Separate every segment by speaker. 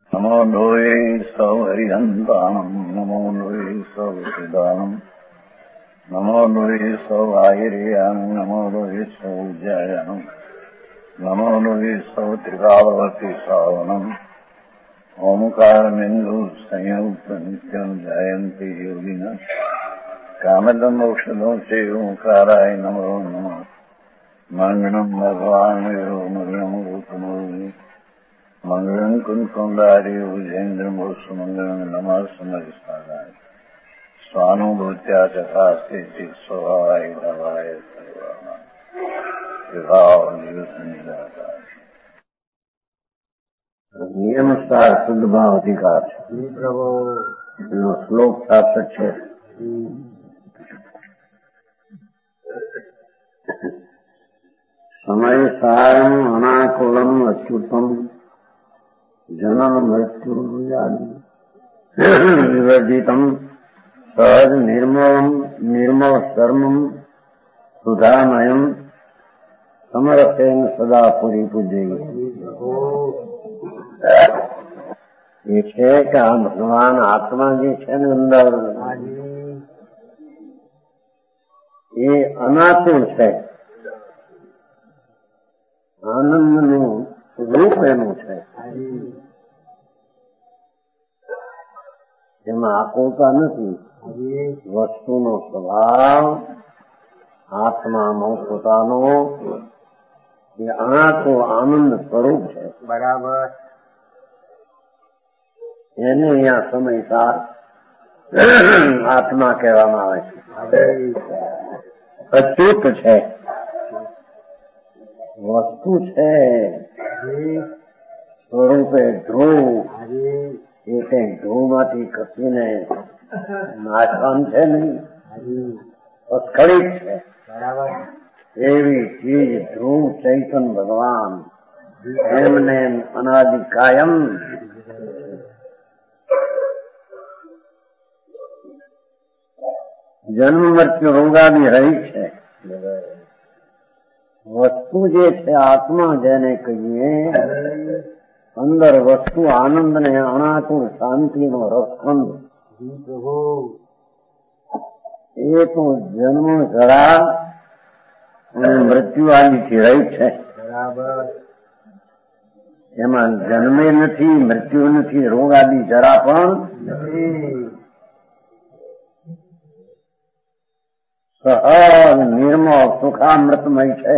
Speaker 1: नमो लोये सौहरिहन्ताणम् नमो लोये सौहृदानम् नमो लोये सौभागिर्यानम् नमो लोये सौज्यायानम् नमो लोये सौत्रिकावती सावनम् ओंकारमिन्दु संयुक्त नित्यम् जयन्ति योगिनः कामदम् मोक्षदम् च ओंकाराय नमो नमः मङ्गलम् भगवान् यो मङ्गलम् रूपमोहि मंगलम कुंकुंडारी उजेन्द्रम सुमंगलम नमः समरिसाराय स्वानुभूत्या चकास्ते स्वभावाय दवाय नियमस्कार शुद्ध भाव अधिकार प्रभु श्लोक 706 समय सारम अनाकुलम अच्युतम जनन मृत्यु विवर्जितम सहज निर्मल शर्मम सुधामयम समरसेन सदा पूरी पूजेगी। ये છે કે આ ભગવાન આત્મા જે છે ને અંદર એ અનાતુર છે, આનંદનું રૂપ એનું છે, એમાં આકુલતા નથી. વસ્તુનો સ્વભાવ આત્માનો પોતાનો એ અનાકુળ આનંદ સ્વરૂપ છે. બરાબર. એને અહીંયા સમયસાર આત્મા કહેવામાં આવે છે. અચ્યુત છે, વસ્તુ છે, સ્વરૂપે ધ્રુવ, એ કઈ ધ્રુવમાંથી ખસીને નાશવાન છે નહીં, સ્ખલિત છે. એવી ચીજ ધ્રુવ ચૈતન ભગવાન એમને અનાદિ કાયમ જન્મ મૃત્યુ રોગાદી રહી છે. વસ્તુ જે છે આત્મા જેને કહીએ, અંદર વસ્તુ આનંદ ને અનાતુર શાંતિનો રસખંડ, એ તો જન્મ જરા અને મૃત્યુ આદિથી રહી છે. એમાં જન્મે નથી, મૃત્યુ નથી, રોગ આદિ જરા પણ નથી. સહજ નિર્મળ સુખામૃતમય છે.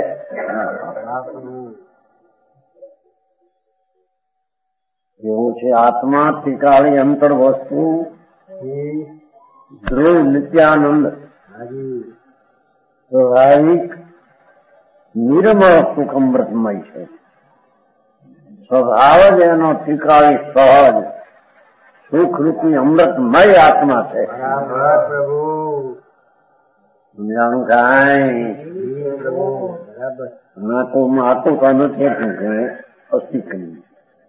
Speaker 1: એવું છે આત્મા ત્રિકાળી અંતર વસ્તુ ધ્રુવ નિત્યાનંદ સ્વાભાવિક નિર્મળ સુખમૃતમય છે. સ્વભાવ જ એનો ત્રિકાળી સહજ સુખરૂપી અમૃતમય આત્મા છે. સમજાણું કાંઈ આતુરતા નથી અસ્તિત્વ.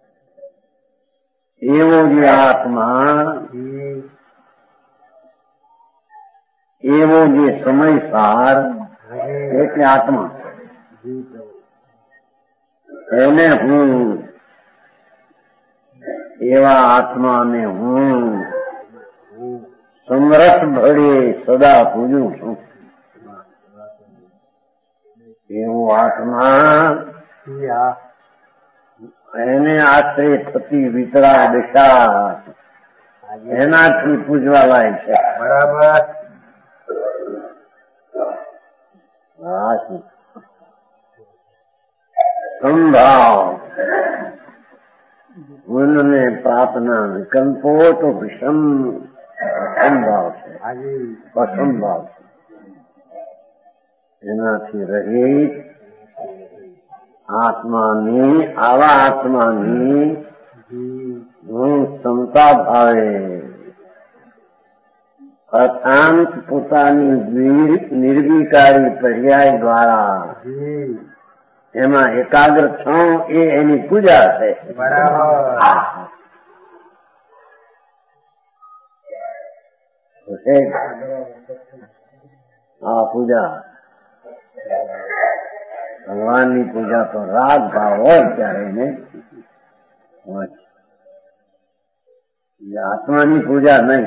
Speaker 1: એવો જે આત્મા, એવો જે સમયસાર એટલે આત્મા, એને હું એવા આત્માને હું સમરસ ભળે સદા પૂજું છું. એવો આત્મા એને આશ્રય થતી વિતરા દશા એનાથી પૂજવા લાયક છે. બરાબર. સંભાવ મનને પ્રાર્થના વિકલ્પો તો વિષમ અસંભાવ છે, અસંભાવ છે. એનાથી રહિત આત્માની, આવા આત્માની હું ક્ષમતા ભાવે અશાંત પોતાની નિર્વિકારી પર્યાય દ્વારા એમાં એકાગ્ર છું, એ એની પૂજા છે. બરાબર. આ પૂજા ભગવાનની પૂજા તો રાગ ભાવ હોય ત્યારે એને આત્માની પૂજા નહીં.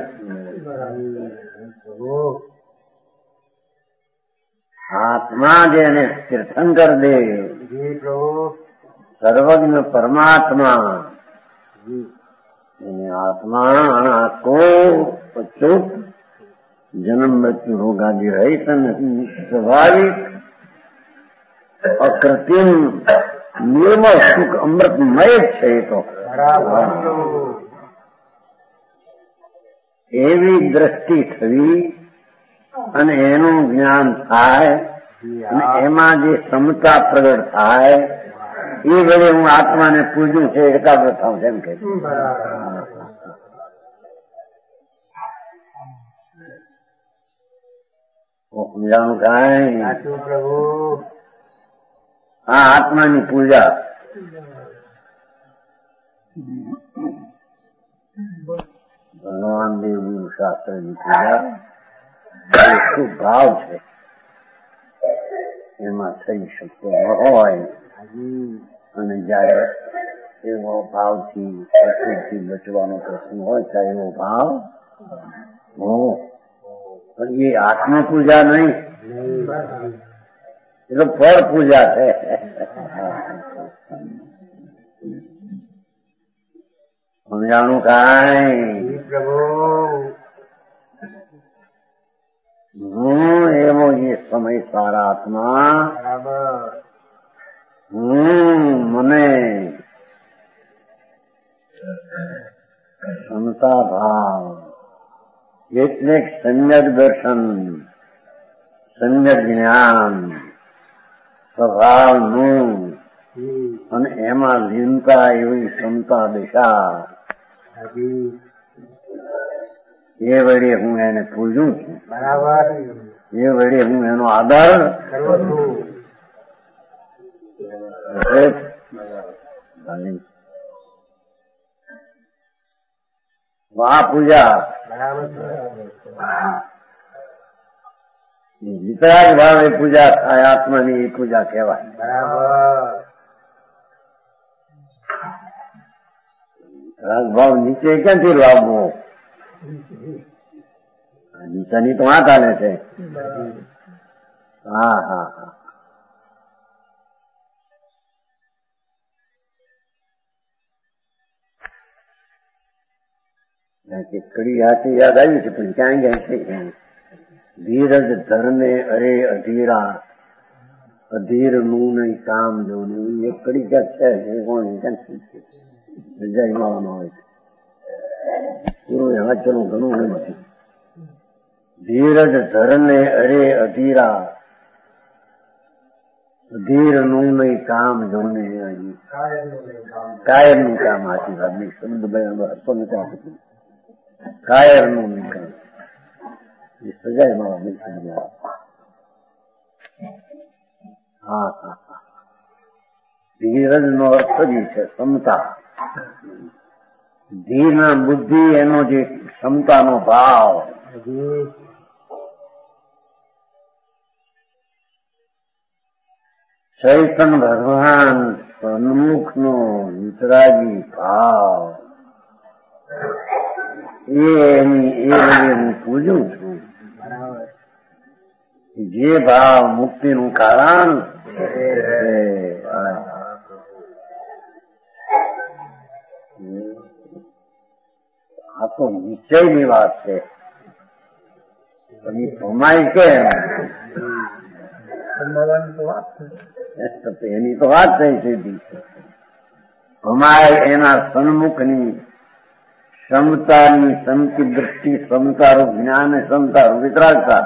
Speaker 1: આત્મા જેને તીર્થંકર દે, સર્વજ્ઞ પરમાત્મા आत्मा को अच्युत जन्म मृत्यु रोगादि रहित स्वाभाविक अकृत्रिम निर्मल सुख अमृतमय છે. તો એવી દ્રષ્ટિ થવી અને એનું જ્ઞાન થાય અને એમાં જે સમતા પ્રગટ થાય એ વડે હું આત્માને પૂજું છે એકાગ્ર થાઉં છે એમ કે સમજાણું કાંઈ. આ આત્માની પૂજા ભગવાન દેવનું શાસ્ત્રની પૂજા શું ભાવ છે એમાં થઈ શકતો ન હોય. અને જયારે એવો ભાવથી અશુદ્ધથી બચવાનો પ્રશ્ન હોય ત્યારે એવો ભાવ પણ એ આત્મ પૂજા નહીં, એ તો ફળ પૂજા છે. સમજાણું કાંઈ. હું એવો એ સમય સારા આત્મા મને ક્ષમતા ભાવ એટલે સમ્યક દર્શન, સમ્યક જ્ઞાન સ્વભાવનું અને એમાં લીનતા એવી ક્ષમતા દિશા એ વડે હું એને પૂજું છું. બરાબર. એ વડે હું એનો આદર કરું છું. આ પૂજા વિતરાગ ભાવે પૂજા થાય આત્માની એ પૂજા કહેવાય. બરાબર. વિતરાગ ભાવ નીચે ક્યાંથી લાવવો? નીચાની તો વાત હાલે છે. હા હા હા. કડી હાથી યાદ આવી છે પણ ક્યાં ગયા છે? ધીરજ ધરને અરે અધીરા, અધીર નું નહીં કામ જોવું. એક કડી ક્યાંક છે એ કોણ ક્યાં જય માવાનો હોય છે પૂરું વાંચવાનું ઘણું હોય નથી. ધીરજ ધરને અરે અધીરા, અધીર નું નહીં કામ જોને. કાયર નું કામ આથી વાત નહીં. શબ્દ હતો નથી આપતું. કાયર નું નિકાલ એ સજાય મારા નહીં સમજાય. હા હા હા. ધીરજ નો અર્થ જ છે ક્ષમતા. ધીર ના બુદ્ધિ એનો જે ક્ષમતાનો ભાવ. ચૈતન્ય ભગવાન સન્મુખ નો વિતરાગી ભાવ એ હું પૂજું છું. જે ભાવ મુક્તિનું કારણ આ તો નિશ્ચયની વાત છે. પછી ભમાય કેમ? એની તો વાત થઈ સીધી. ભમાય એના સન્મુખની ક્ષમતાની સમકી દૃષ્ટિ, ક્ષમતારૂપ જ્ઞાન, ક્ષમતારૂપ વિતરાગતા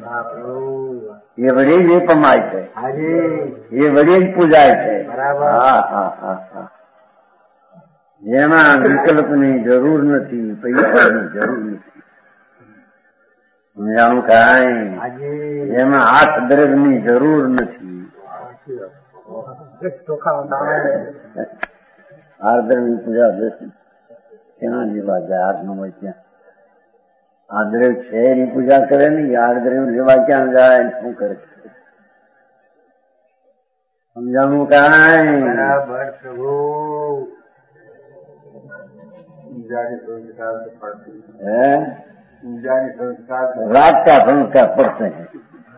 Speaker 1: એ વડે જ એ પમાય છે, એ વડે જ પૂજાય છે. હા હા હા હા. જેમાં વિકલ્પની જરૂર નથી, પૈસાની જરૂર નથી. સમજાણું કાંઈ? જેમાં હાથ દ્રવ્યની જરૂર નથી. હાથ દ્રવ્યની પૂજા બેસી ક્યાં લેવા જાય? હાથ ન હોય ત્યાં આ દ્રવ્ય છે એની પૂજા કરે ને. આ દ્રવ્ય લેવા ક્યાં જાય? શું કરે? સમજાણું કાંઈ? रात का संस्कार पढ़ते हैं,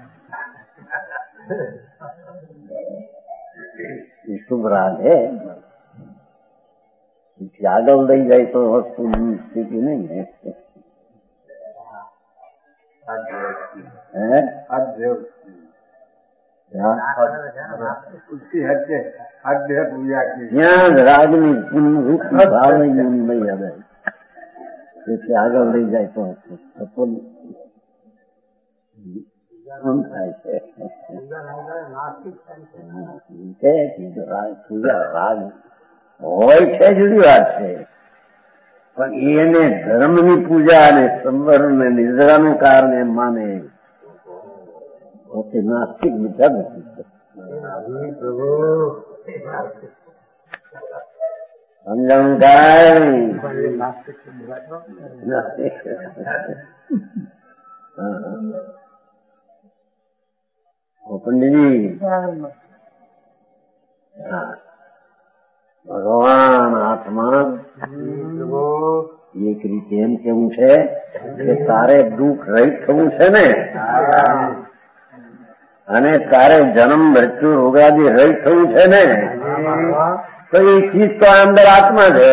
Speaker 1: ये शुभ राग है। यादव लई जाए तो वस्तु स्थिति नहीं है।
Speaker 2: उसकी हद है पूजा की।
Speaker 1: यहाँ रागनी रूप में भाव नहीं याद है, जैसे આગળ લઈ જાય તો થાય છે રાગ હોય છે, જુદી વાત છે, પણ એને ધર્મની પૂજા અને સંવરણ ને નિદ્રાનું કારણ એમ માને પોતે નાસ્તિક બીજા નથી. સમજાણું કાંઈ પંડિતજી ભગવાન આત્મા એક રીતે એમ કેવું છે કે તારે દુઃખ રહિત થવું છે ને, અને તારે જન્મ મૃત્યુ રોગાદી રહિત થવું છે ને, તો એ ચીજ તો અંદર આત્મા છે.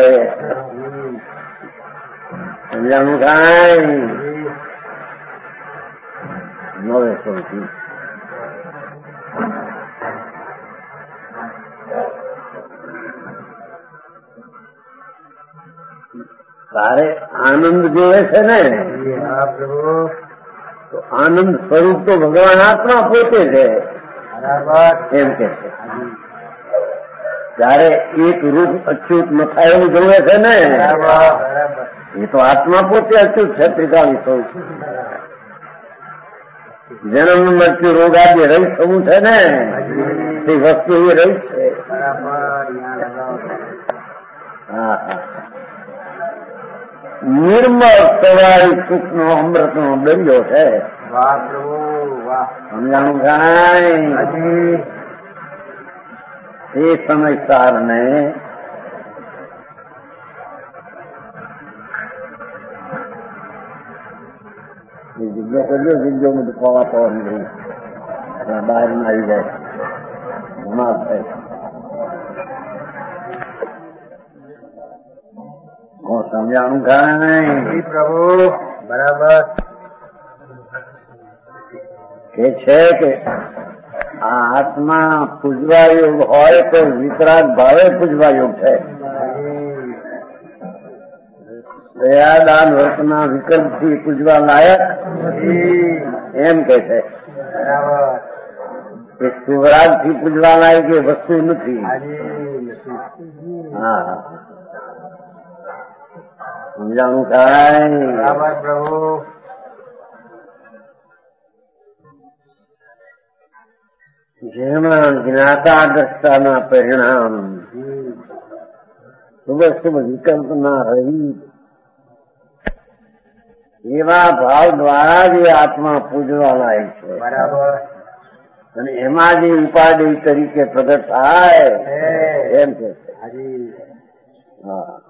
Speaker 1: સમજાણું કાંઈ નવે સૌથી તારે આનંદ જોવે છે ને, તો આનંદ સ્વરૂપ તો ભગવાન આત્મા પોતે છે એમ કે છે. ત્યારે એક રૂપ અચ્યુત નથા એવું જોવે છે ને, એ તો આત્મા પોતે અચ્યુત છે, ત્રિકાળી સ્વરૂપ. જન્મ મૃત્યુ રોગાદી રહિત થવું છે ને, તે વસ્તુ એ રહિત છે. હા હા, નિર્મળ સવારી સુખ નો અમૃત નો દરિયો છે. સમજાણું કાંઈ એ સમજદાર ને જગ્યા કરજો, જગ્યામાં દુખાવા તો નીકળી બહાર માં આવી જાય ઘણા થાય. સમજાણું કાંઈ
Speaker 2: પ્રભુ બરાબર
Speaker 1: કે છે કે આ આત્મા પૂજવા યોગ હોય તો વિતરાગ ભાવે પૂજવા યોગ છે. દયાદાન વર્તના વિકલ્પથી પૂજવા લાયક એમ કે છે. એ સુવરાગથી પૂજવા લાયક એ વસ્તુ નથી. હા, સમજાણું કાંઈ
Speaker 2: પ્રભુ
Speaker 1: જેમાં જ્ઞાતા દ્રષ્ટાના પરિણામ શુભ વિકલ્પ ના રહી એવા ભાવ દ્વારા જ આત્મા પૂજવા લાયક છે.
Speaker 2: બરાબર.
Speaker 1: અને એમાં જે ઉપાધિ તરીકે પ્રગટ થાય એમ છે. હા,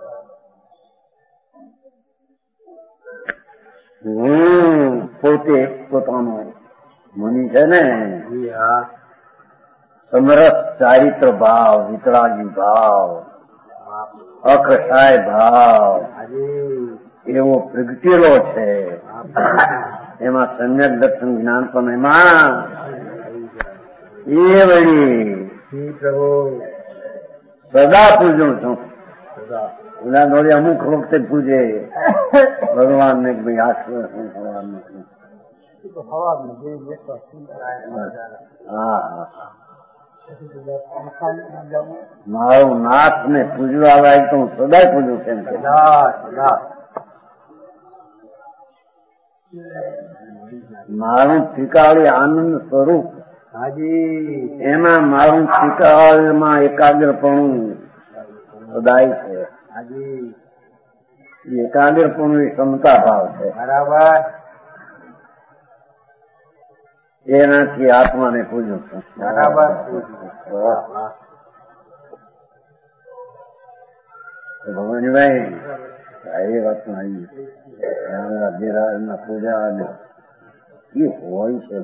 Speaker 1: પોતે પોતાનો મુનિ છે ને, સમરસ ચારિત્ર ભાવ, વિતરાગી ભાવ, અકસાય ભાવ એવો પ્રગટેલો છે. એમાં સમ્યક દર્શન જ્ઞાન પણ એમાં એ વળી સદા પૂજું છું. બધા દોડે અમુક વખતે પૂજે ભગવાન ને ભાઈ આશ્વાસન થવાનું. હા, મારું નાથ ને પૂજવા લાયક તો હું સદાય પૂજું કેમ કે મારું ત્રિકાળી આનંદ સ્વરૂપ એમાં મારું ત્રિકાળમાં એકાગ્રપણું સદાય છે. એકાગ્રપણું એ ક્ષમતા ભાવ છે.
Speaker 2: બરાબર.
Speaker 1: એનાથી આત્માને પૂજું છું.
Speaker 2: બરાબર.
Speaker 1: ભગવાનભાઈ એ વાતમાં આવી અધીરા પૂજા એ હોય છે.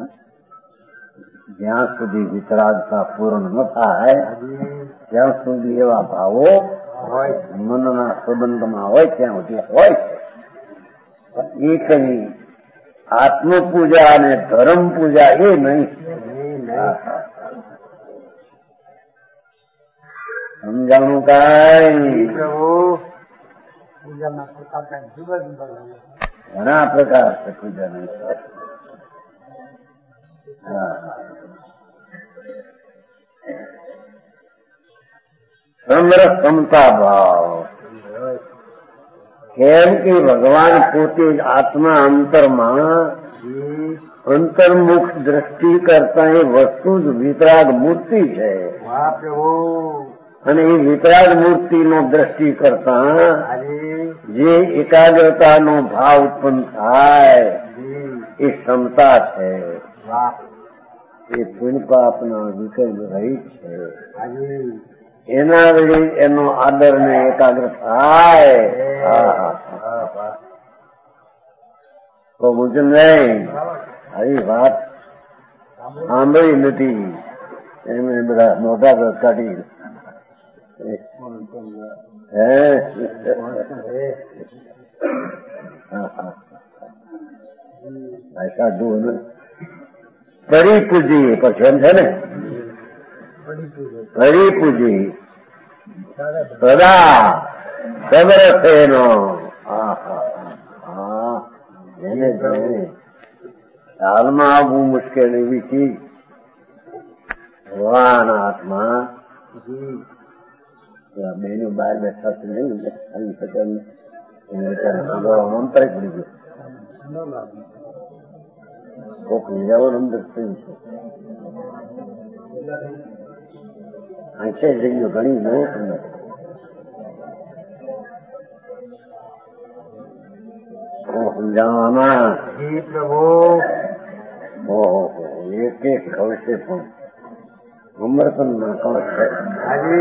Speaker 1: જ્યાં સુધી વિતરાગતા પૂર્ણ ન થાય ત્યાં સુધી એવા ભાવો મનના સંબંધમાં હોય ત્યાં સુધી હોય છે. એ કઈ આત્મપૂજા અને ધર્મ પૂજા એ નહીં. સમજાણું કાંઈ ઘણા પ્રકાર છે પૂજાના. સમરસમતા ભાવ કેમ કે ભગવાન પોતે જ આત્મા અંતરમાં અંતર્મુખ દ્રષ્ટિ કરતા એ વસ્તુ જ વિતરાગ મૂર્તિ છે. અને એ વિતરાગ મૂર્તિનો દ્રષ્ટિ કરતા જે એકાગ્રતાનો ભાવ ઉત્પન્ન થાય એ ક્ષમતા છે. એ પુણ્ય પાપના વિકલ્પ રહિત છે. એના વડે એનો આદર ને એકાગ્ર થાય. તો મુજબ નહીં આવી વાત સાંભળી નથી. એમને બધા મોઢા કાઢી સાધુ પરિપૂજી પછી એમ છે ને પરિપૂજી સદા સબરસેનો એને હાલમાં આવવું મુશ્કેલ એવી ચીજ ભગવાન આત્મા બેનું બહાર બેઠા છે નહીં મંત્ર પડી ગયો કોક લીલાઓ અંદર થયું છે. આંખે જઈએ ઘણી ન સમજાવવામાં ઓહો એક એક ખવશે પણ અમરપન ના કણ છે.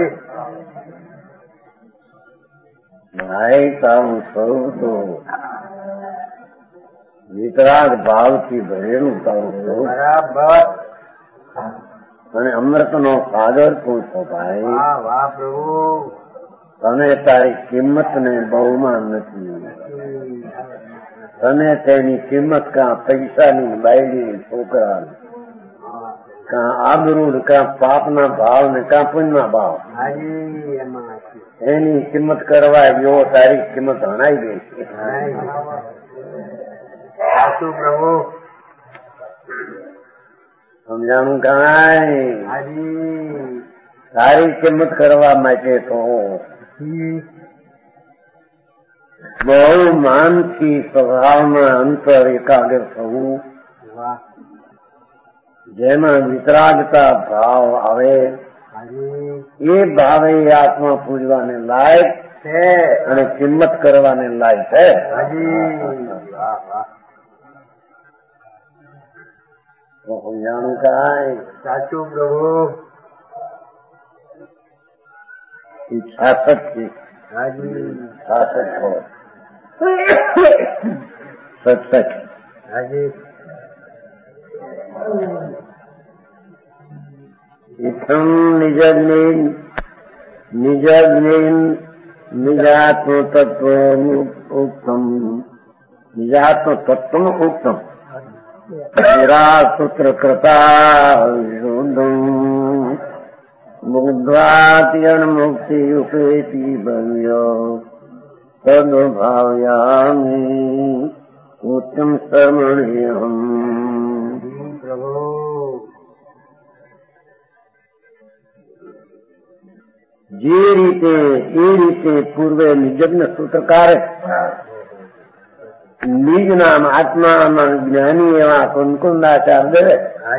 Speaker 1: ભાઈ તારું સ્વરૂપ તો વિતરાગ ભાવથી ભરેલું તારું સ્વરૂપ અને અમૃતનો સાગર તું છો ભાઈ. તને તારી કિંમત ને બહુમાન નથી. તને તેની કિંમત કાં પૈસાની બાયડી છોકરા કાં આબરૂ કાં પાપના ભાવ ને કાં પુણ્યના ભાવ એની કિંમત કરવા એવો તારી કિંમત હણાઈ ગઈ છે. સમજાણું કાંઈ તારી કિંમત કરવા માટે તો બહુ માનથી સ્વભાવમાં અંતર એકાગ્ર થવું જેમાં વિતરાગતા ભાવ આવે એ ભાવે આત્મા પૂજવાને લાયક છે અને કિંમત કરવાને લાયક છે. સમજાણું કાંઈ સાચું પ્રભુ શાસક છે. શાસક હોય સત્સક ઇથમ નિજાત્મ તત્વ ઉત્તમ નિજાત્મ તત્વ ઉત્તમ સૂત્ર કરતા મુગ્ધાત્યન મુક્તિ ઉપેતી ભવ્યો તદભાવ્યામી ઉત્તમ સમણ્યહમ. જે રીતે એ રીતે પૂર્વે નિજજ્ઞ સૂત્રકારે નિજ નામ આત્મામાં જ્ઞાની એવા કુંકુંદાચાર્ય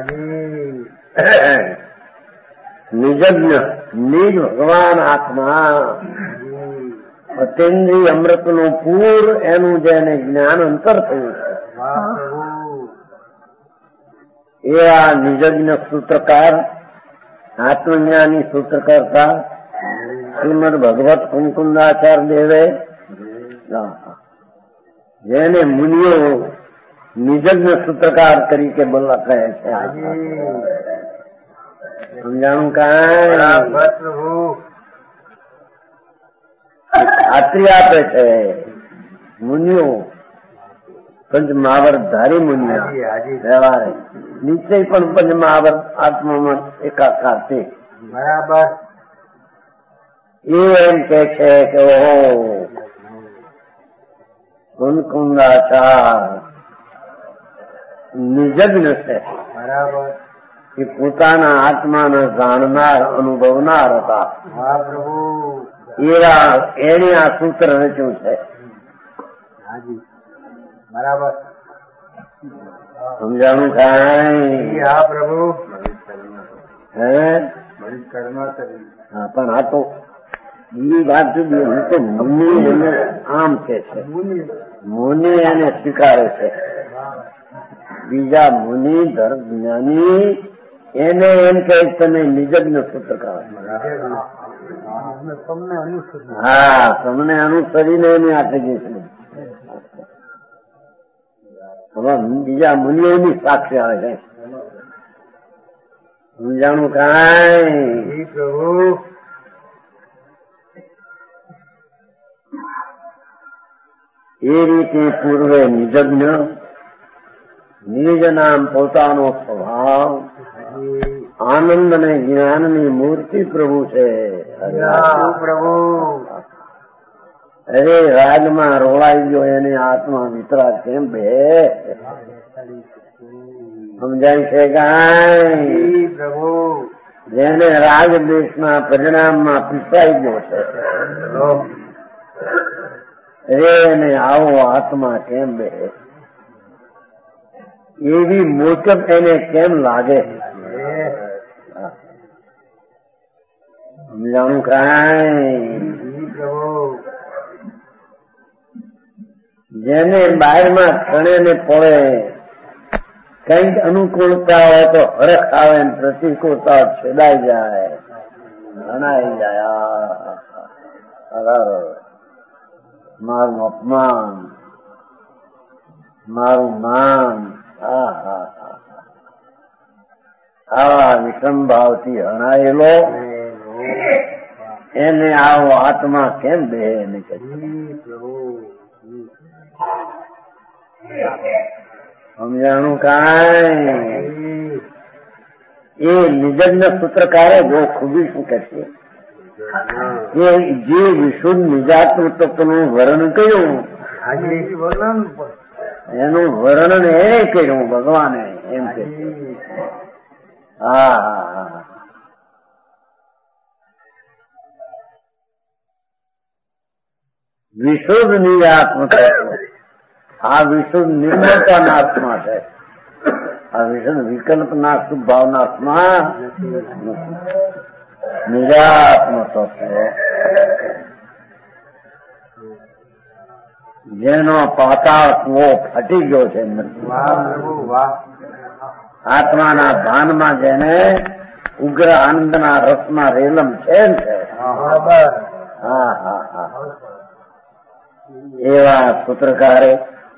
Speaker 1: નિજજ્ઞ નિજ ભગવાન આત્મા અતેન્દ્રિય અમૃતનું પૂર એનું જેને જ્ઞાન અંતર થયું એ આ નિજજ્ઞ સૂત્રકાર આત્મજ્ઞાની સૂત્રકર્તા શ્રીમદ ભગવત કુંકુંદાચાર્ય દેવે જેને મુનિઓ નિજજ્ઞ સૂત્રકાર તરીકે બોલવા કહે છે. સમજાણું કાંઈ ખાતરી આપે છે મુનિઓ પંચમહાવર્ત ધારી મુનિઓ વ્યવહારે નિશ્ચય પણ પંચમહાવર્ત આત્મામાં એકાકાર છે.
Speaker 2: બરાબર.
Speaker 1: એ એમ કે છે કે ઓહો કુંકુંદાચાર નિજજ્ઞ છે.
Speaker 2: બરાબર.
Speaker 1: એ પોતાના આત્માને જાણનાર અનુભવનાર હતા.
Speaker 2: હા પ્રભુ.
Speaker 1: એને આ સૂત્ર રચ્યું છે.
Speaker 2: હાજી બરાબર.
Speaker 1: સમજાણું કાંઈ?
Speaker 2: હા પ્રભુ.
Speaker 1: હે હા પણ આ તો એ વાત જુદી. હું તો મુનિ એને આમ કે છે, મુનિ એને સ્વીકારે છે. બીજા મુનિ ધર્મ જ્ઞાની એને એમ કે તમે નિજજ્ઞ સૂત્રકાર. હા તમને અનુસરીને એને આપી દઈશું. બીજા મુનિઓની સાક્ષી આવે છે. સમજાણું કાંઈ?
Speaker 2: પ્રભુ.
Speaker 1: એ રીતે પૂર્વે નિજજ્ઞ નિજ નામ પોતાનો સ્વભાવ આનંદ અને જ્ઞાનની મૂર્તિ પ્રભુ છે.
Speaker 2: પ્રભુ.
Speaker 1: અરે રાજમાં રોળાઈ ગયો એને આત્મા વિતરાગ કેમ બે? સમજાય છે કાંઈ?
Speaker 2: પ્રભુ.
Speaker 1: જેને રાજદેશના પરિણામમાં પીસાઈ ગયો છે એને આવો આત્મા કેમ બે? એવી મોચક એને કેમ લાગે? સમજાણું કાંઈ? જેને બહારમાં ક્ષણે ને પડે કઈક અનુકૂળતા હોય તો હરખ આવે ને પ્રતિકૂળતા છેદાઈ જાય, હણાઈ જાય. મારું અપમાન, મારું માન, આવા વિષમ ભાવથી હણાયેલો એને આવો આત્મા કેમ બે? એને સમજાણું કાંઈ? એ નિજજ્ઞ સૂત્રકારે જો ખૂબી શું કે છે એ જે વિશુદ્ધ નિજાત્મ તત્વનું વર્ણન કર્યું એનું વર્ણન એને કર્યું ભગવાને એમ કે હા વિશુદ્ધ નિજાત્મ તત્વ. આ વિશુદ્ધ નિર્મળતાના આત્મા છે. આ વિશુદ્ધ વિકલ્પના શુભ ભાવનાત્મા નિજાત્મ તત્વ જેનો પાતાળ કૂવો ફાટી ગયો છે. આત્માના ભાનમાં જેને ઉગ્ર આનંદના રસમાં રેલમ છે. હા હા હા એવા સૂત્રકારે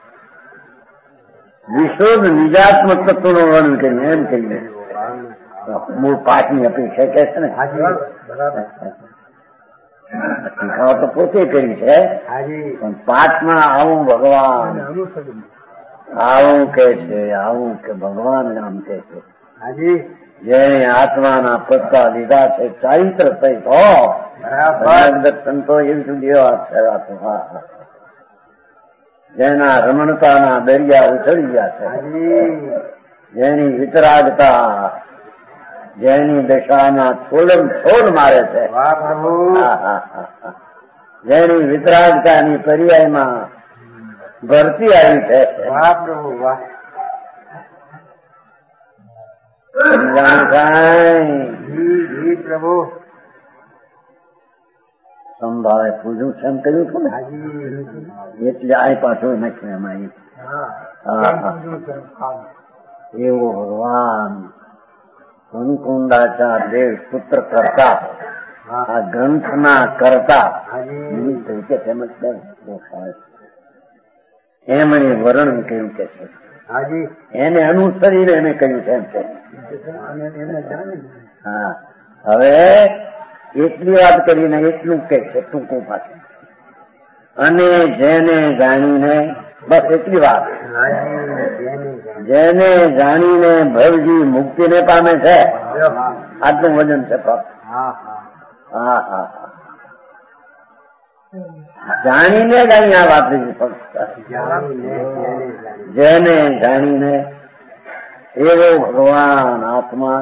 Speaker 1: વિશુદ્ધ નિજાત્મ તત્વનું વર્ણન કરીને એમ કહીને મૂળ પાઠની અપેક્ષા કે છે ને શીખાવ તો પોતે કરી છે પણ પાઠમાં આવું ભગવાન આવું કે છે, આવું કે ભગવાન આમ કે છે. જેને આત્માના પત્તા લીધા છે ચારિત્ર સહિત સંતો એવી સુધી વાત છે. જેના રમણતાના દરિયા ઉછળી ગયા છે, જેની વિતરાગતા જેની દશાના છોડમ છોડ મારે છે, જેની વિતરાગતાની પર્યાયમાં ભરતી આવી છે.
Speaker 2: પ્રભુ
Speaker 1: સંભાળે પૂજું છે એમ કહ્યું હતું ને એટલે આ પાછું નાખ્યું એમાં. એવો ભગવાન કુંકુંદાચાર દેવ પુત્ર કરતા આ ગ્રંથના કરતા
Speaker 2: હાજી
Speaker 1: નિમિત્ત તરીકે તેમજ એમણે વર્ણન કર્યું કે છે
Speaker 2: હાજી
Speaker 1: એને અનુસરીને એને કહ્યું છે એમ છે.
Speaker 2: એને જાણી
Speaker 1: હા, હવે એટલી વાત કરીને એટલું કે છે ટૂંકું પાછું. અને જેને જાણીને બસ એટલી વાત, જેને જાણીને ભવજી મુક્તિને પામે છે આટલું વજન છે ફક્ત.
Speaker 2: હા
Speaker 1: હા હા હા, જાણીને જ અહીં આ વાત લીધી ફક્ત. જેને જાણીને એવો ભગવાન આત્મા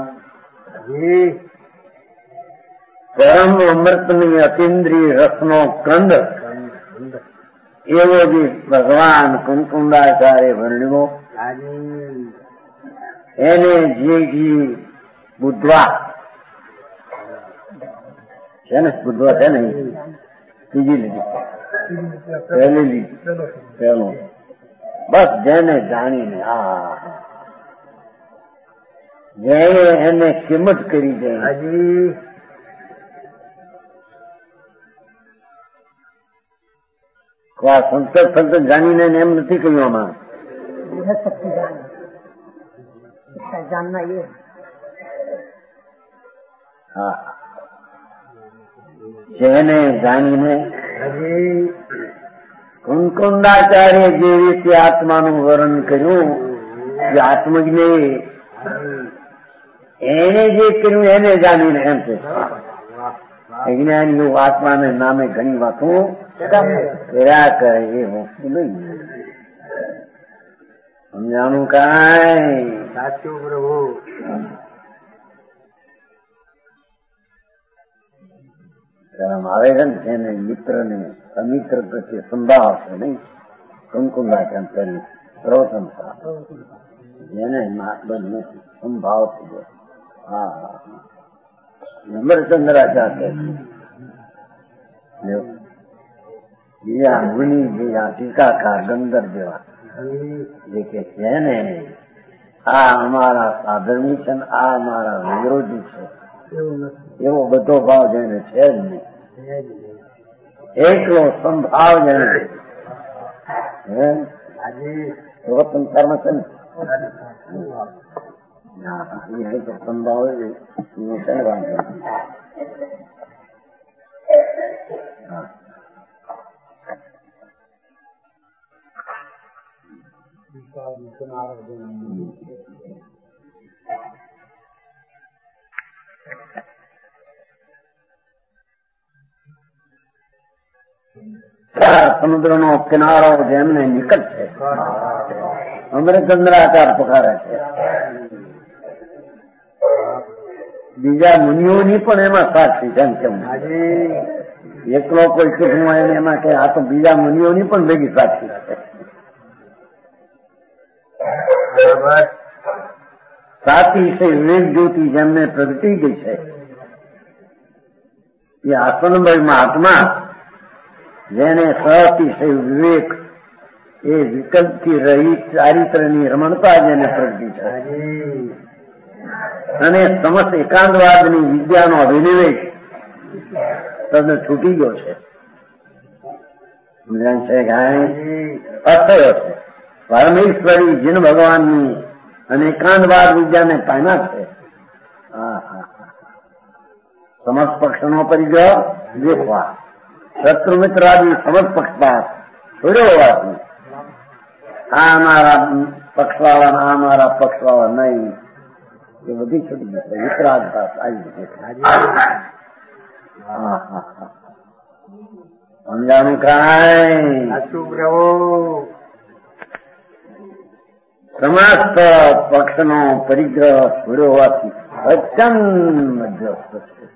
Speaker 1: પરમ અમૃતની અતિન્દ્રિય રસનો કંદ એવો જે ભગવાન કુંકુંડાચાર્ય વર્ણ્યો એને જે બુદ્ધવા છે ને, બુદ્ધવા છે ને ત્રીજી લીધી, પહેલી લીધી, પહેલું બસ જેને જાણીને જેને એને કિંમત કરી દે સંતોષ ફક્ત જાણીને એમ નથી કહ્યું આમાં. હા, જેને જાણીને કુંકુંડાચાર્ય જે રીતે આત્માનું વર્ણન કર્યું જે આત્મજ્ઞે એને જે કર્યું એને જાણીને એમ છે. જ્ઞાનીઓ આત્માને નામે ઘણી વાતો કર્યા કરે એ વસ્તુ નહીં. સમજાણું કાંઈ
Speaker 2: સાચું પ્રભુ.
Speaker 1: આવે છે ને એને મિત્ર ને અમિત્ર પ્રત્યે સંભાવ છે નહીં. કુંકુંડાચાર્ય પહેલી પ્રવચન જેને સંભાવ થઈ ગયો. હા, અમરચંદ્રાચાર્ય બીજા મુનિ બીજા ટીકાકાર ગંદર જેવા જે કે છે ને આ અમારા સાધર્મી છે ને આ અમારા વિરોધી છે એવો બધો ભાવ જેને છે જ નહીં. એકલો સંભાવ જેને સંસારમાં છે ને સંભાવ સમુદ્રનો કિનારો જેમને નિકટ છે અમરચંદ્રાચાર પખારે છે. બીજા મુનિઓની પણ એમાં સાક્ષી છે એમ કેવું. એકલો કોઈ સુખમાં હોય એમાં કે આ તો બીજા મુનિઓની પણ ભેગી સાક્ષી છે. સાચી છે વિવેક જ્યોતિ જેમને પ્રગટી ગઈ છે એ આસનભાઈ મહાત્મા જેને સઅતિશય વિવેક એ વિકલ્પથી રહિત ચારિત્રની રમણતા જેને પ્રગટી છે અને સમસ્ત એકાંતવાદની વિદ્યાનો અભિનિવેશ તને છૂટી ગયો છે. સમજાય છે ગાય અસયો છે. પરમેશ્વરી જીન ભગવાનની અને એકાંતવાદ વિદ્યાને પામ્યા છે. સમસ્ત પક્ષનો પરિગ્રહ દેખવા શત્રુ મિત્રાદી સમજ પક્ષપાત છોડ્યો હોવાથી આ મારા પક્ષવાળા આ મારા પક્ષવાળા નહીં એ બધી છૂટી જશે. વિતરાગતા આવી જશે. સમજાણું કાંઈ સમસ્ત પક્ષનો પરિગ્રહ છોડ્યો હોવાથી અચંદ મધ્યસ્થ છે.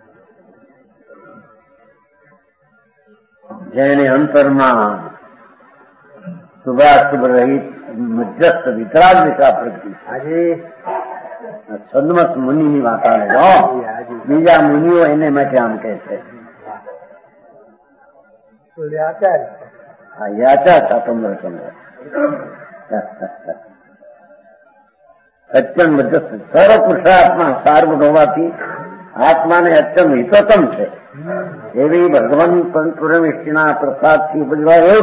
Speaker 1: જેને અંતરમાં શુભાશુભ રહિત મધ્યસ્થ વિતરાગ દિશા પ્રગતિ સદમત મુનિની વાત આવે છે. બીજા મુનિઓ એને માટે આમ કહે છે યાચા સ્વાતંત્રચંદ્ર અત્યંત મધ્યસ્થ સર્વ પુરુષાર્થમાં સારભૂત હોવાથી આત્માને અત્યંત હિતોત્તમ છે એવી ભગવાન પરમેશ્વરના પ્રસાદથી ઉપજવાયો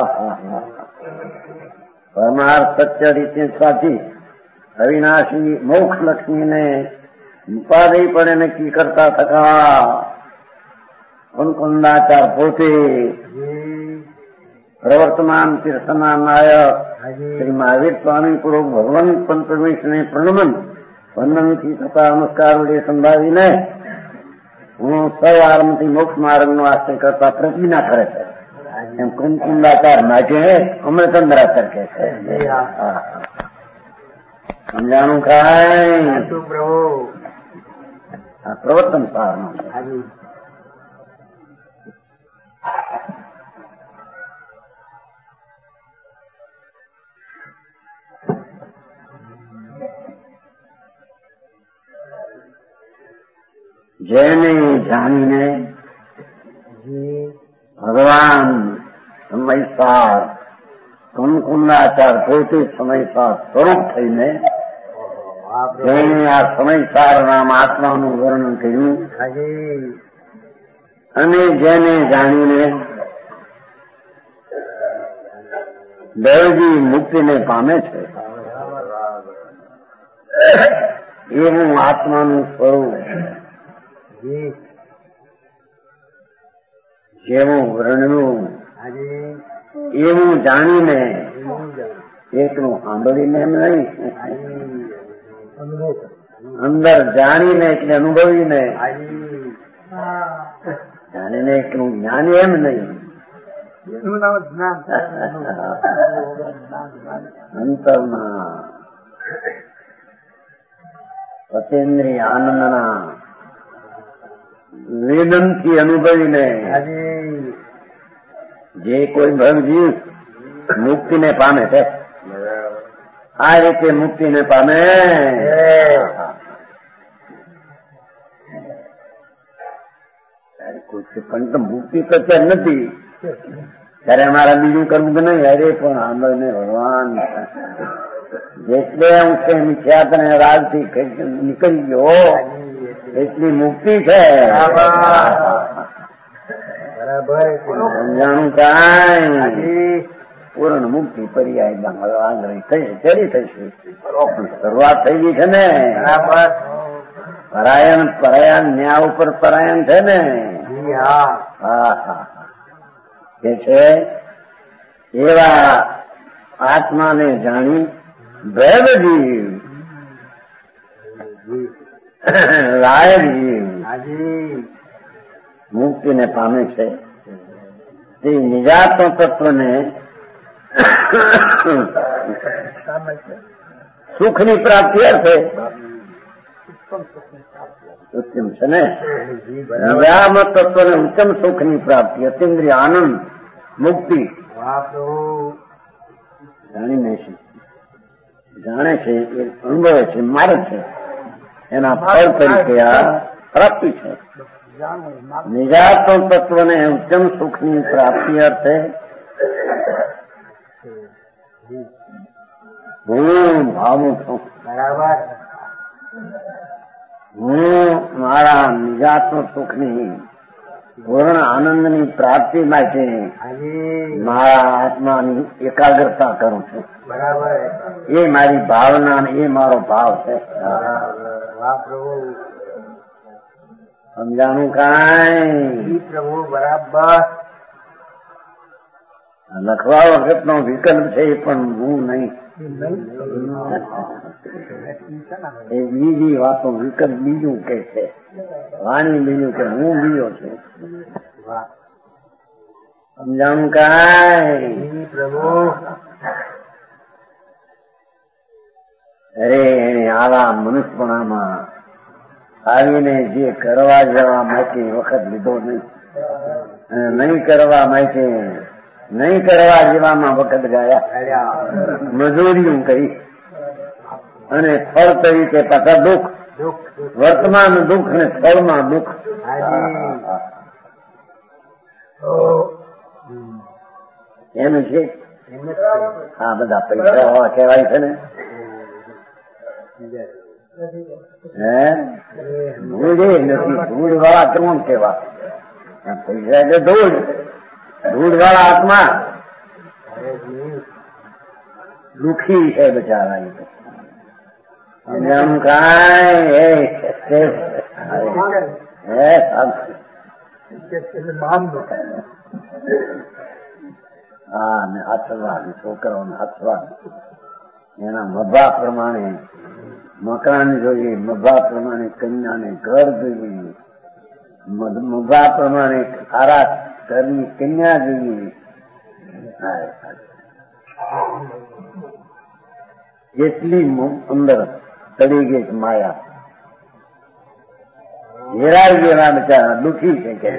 Speaker 1: પરમાર્થ સત્ય રીતે સાચી અવિનાશી મોક્ષ લક્ષ્મીને ઉપાધિપણે નક્કી કરતા થકા કુંકુંદાચાર પોતે પ્રવર્તમાન તીર્થના નાયક શ્રી મહાવીર સ્વામી પૂર્વક ભગવાન પરમેશ્વરને પ્રણમન વંદનથી થતા નમસ્કાર વડે સંભાવીને હું સવારથી મોક્ષ માર્ગનો આશ્રય કરતા પ્રતિજ્ઞા કરે છે એમ કુંકુંદાચાર માટે અમૃતચંદ્રાચર કે છે સમજાણું કાંઈ આ પ્રવર્તન સારનું છે. જેને જાણીને ભગવાન સમયસાર કુંકુંદાચાર પોતે સમયસાર સ્વરૂપ થઈને જેને આ સમયસાર નામ આત્માનું વર્ણન કર્યું અને જેને જાણીને દૈવી મુક્તિને પામે છે એવું આત્માનું સ્વરૂપ જેવું વર્ણનું એવું જાણીને એકનું સાંભળીને એમ નહીં અંદર જાણીને એટલે અનુભવીને જાણીને એકનું જ્ઞાન એમ નહીં અંતરના સતેન્દ્રિય આનંદના વેદનથી અનુભવીને જે કોઈ ભગજીવ મુક્તિને પામે છે આ રીતે મુક્તિને પામે પણ તો મુક્તિ તો ત્યાં નથી ત્યારે અમારા બીજું કરવું કે નહીં અરે પણ આંબળને ભગવાન જેટલે હું છે મિથ્યાત અને રાજથી નીકળી ગયો એટલી મુક્તિ છે સમજાણું કાંઈ પૂર્ણ મુક્તિ પર્યાય આંગળી ચડી થશે શરૂઆત થઈ ગઈ છે ને પરાયણ ન્યા ઉપર પરાયણ છે ને કે છે એવા આત્માને જાણી ભેદ જીવ લાયક જીવ મુક્તિને પામે છે તે નિજાત તત્વને સુખની પ્રાપ્તિ અર્થે ઉત્તમ છે ને નિજામ તત્વને ઉત્તમ સુખની પ્રાપ્તિ અતિન્દ્રિય આનંદ મુક્તિ જાણીને છે જાણે છે એ અનુભવે છે મારે છે એના ફળ તરીકે આ પ્રાપ્તિ છે નિજાત તત્વને ઉત્તમ સુખની પ્રાપ્તિ અર્થે હું ભાવું છું બરાબર હું મારા નિજાત સુખની પૂર્ણ આનંદની પ્રાપ્તિ માટે મારા આત્માની એકાગ્રતા કરું છું બરાબર એ મારી ભાવના એ મારો ભાવ છે સમજાણું કાંઈ પ્રભુ બરાબર લખવા વખતનો વિકલ્પ છે એ પણ હું નહીં એ બીજી વાતો વિકલ્પ બીજું કે છે વાણી બીજું કે હું બીજો છે સમજાણું કાંઈ પ્રભુ અરે એને આવા મનુષ્યપણામાં આવીને જે કરવા જવા માટે વખત લીધો નહીં નહીં કરવા માટે નહીં કરવા જેવામાં વખત ગયા મજૂરીઓ કરી અને ફળ તરીકે પાછા દુઃખ વર્તમાન દુઃખ ને ફળમાં દુઃખ એનું છે આ બધા પૈસા હોવા કહેવાય છે ને હે ધૂળ એ નથી, ધૂળ વાળા કોણ કેવા? પૈસા એટલે ધૂળ, ધૂળ વાળા આત્મા દુઃખી છે બચારા. સમજાણું કાંઈ હા ને હાથવા છોકરાઓને હાથવા એના મભા પ્રમાણે મકાન જોઈએ, મભા પ્રમાણે કન્યાને ઘર જોઈએ, મભા પ્રમાણે સારા ઘરની કન્યા જોઈએ. એટલી અંદર ચડી ગઈ માયા, હેરાઈ ગયેલા બચારા દુઃખી છે કે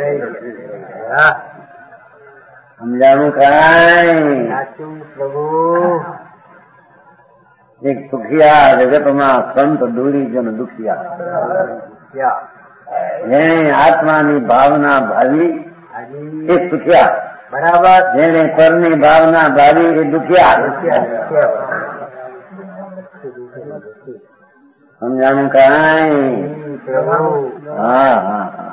Speaker 1: સમજાણું કાંઈ? એક સુખિયા જગતમાં સંત દૂરીજન દુખિયા, હે આત્માની ભાવના ભાવી એ સુખિયા, બરાબર. જેને પરની ભાવના ભાવી એ દુખિયા. સમજાણું કાંઈ? હા હા હા.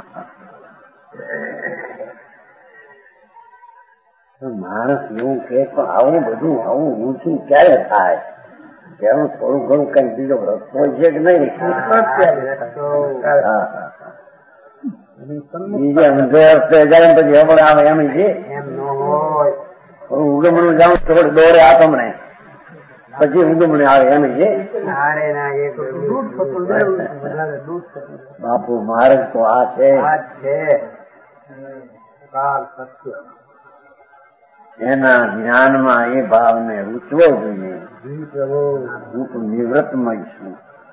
Speaker 1: માણસ એવું કે આવું બધું આવું ઊંચું ક્યારે થાય? તેનું થોડું ઘણું કઈ બીજો રસ્તો છે કે નહીં? બીજે ઊંધે રસ્તે જાય પછી હમણાં આવે એમ છે. ઉગમણું જાઉં થોડું દોડે આ તમને પછી ઉગમણે આવે એમ છે. બાપુ મારે તો આ છે. એના જ્ઞાનમાં એ ભાવને રૂચવો જોઈએ. હું તો નિવૃત્તમય છું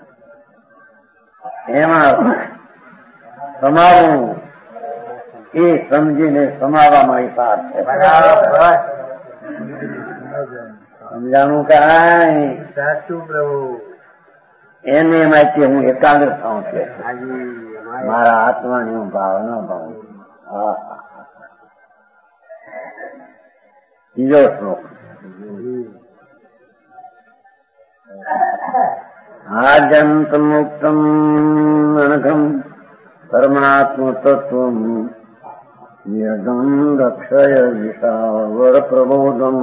Speaker 1: એમાં સમાવું, એ સમજીને સમાવવામાં હિસાબ છે. સમજાણું કાંઈ? સાચું પ્રભુ. એને એમાંથી હું એકાગ્ર થાઉં છું, મારા આત્માની હું ભાવના ભાવું. હા હા. બીજો શ્લોક. આજંત મુક્તમ અનઘમ પરમાત્મ તત્વમ યદમ રક્ષય વિશાવર પ્રબોધમ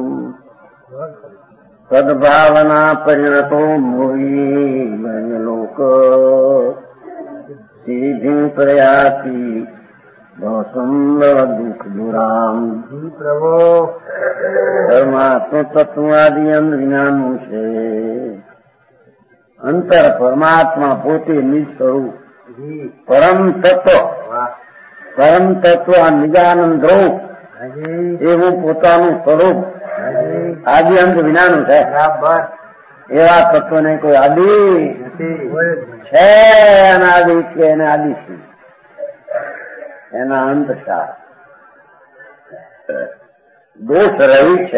Speaker 1: સદભાવના પરિણતો મોહી લોક સિદ્ધિ પ્રયાતિ સુંદર દુઃખ દુરામ. પરમાત્મ તત્વાદી જ્ઞાનનું છે. અંતર પરમાત્મા પોતે નિજ સ્વરૂપ પરમ તત્વ, પરમ તત્વ નિજાનંદ રૂપ એવું પોતાનું સ્વરૂપ આદિ અંત વિનાનું છે. એવા તત્વને કોઈ આદિ છે, અનાદિ છે, એને આદિ છે, એના અંત શા? દોષ રહી છે,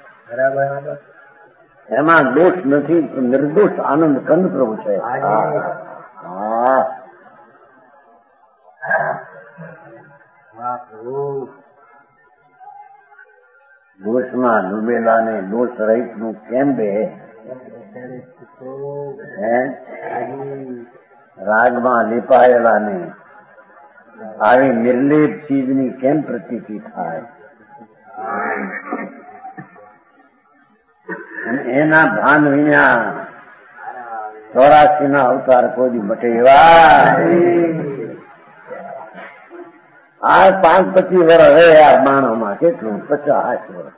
Speaker 1: એમાં દોષ નથી. નિર્દોષ આનંદ કંદ પ્રભુ છે. દોષમાં ડૂબેલાને દોષ રહિત નું કેમ બે? રાગમાં લીપાયેલાને આવી નિર્લેપ ચીજની કેમ પ્રતીતિ થાય? એના ભાન વિના 84 ના અવતાર કોઈ મટે એવા. આ 5-25 વર્ષ રહે આ માણસમાં, કેટલું 50 વર્ષ,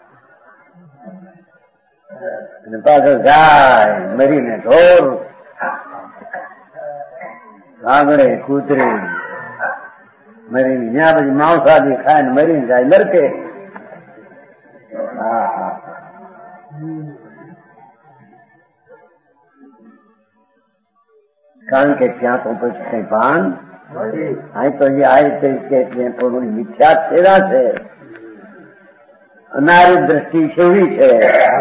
Speaker 1: અને પાછળ જાય મરીને ઢોર આગળે કૂતરી મરીને ત્યાં પછી માંસાદી ખાય ને મરીને જાય નરકે. કારણ કે ત્યાં તો પછી કઈ ભાન અહીં તો થોડું મિથ્યા છેડા છે, અનારી દ્રષ્ટિ છેવી છે.